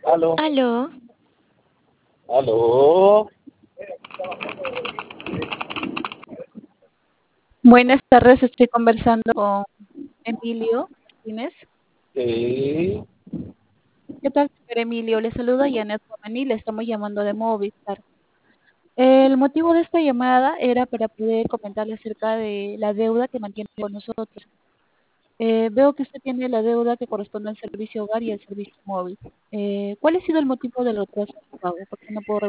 Aló, Aló, aló. Buenas tardes, estoy conversando con Emilio Martínez. Sí, ¿Qué tal, señor Emilio? Le saluda Janet Romani, le estamos llamando de Movistar. El motivo de esta llamada era para poder comentarle acerca de la deuda que mantiene con nosotros. Veo que usted tiene la deuda que corresponde al servicio hogar y al servicio móvil. ¿Cuál ha sido el motivo del retraso en su pago? ¿Por qué no puedo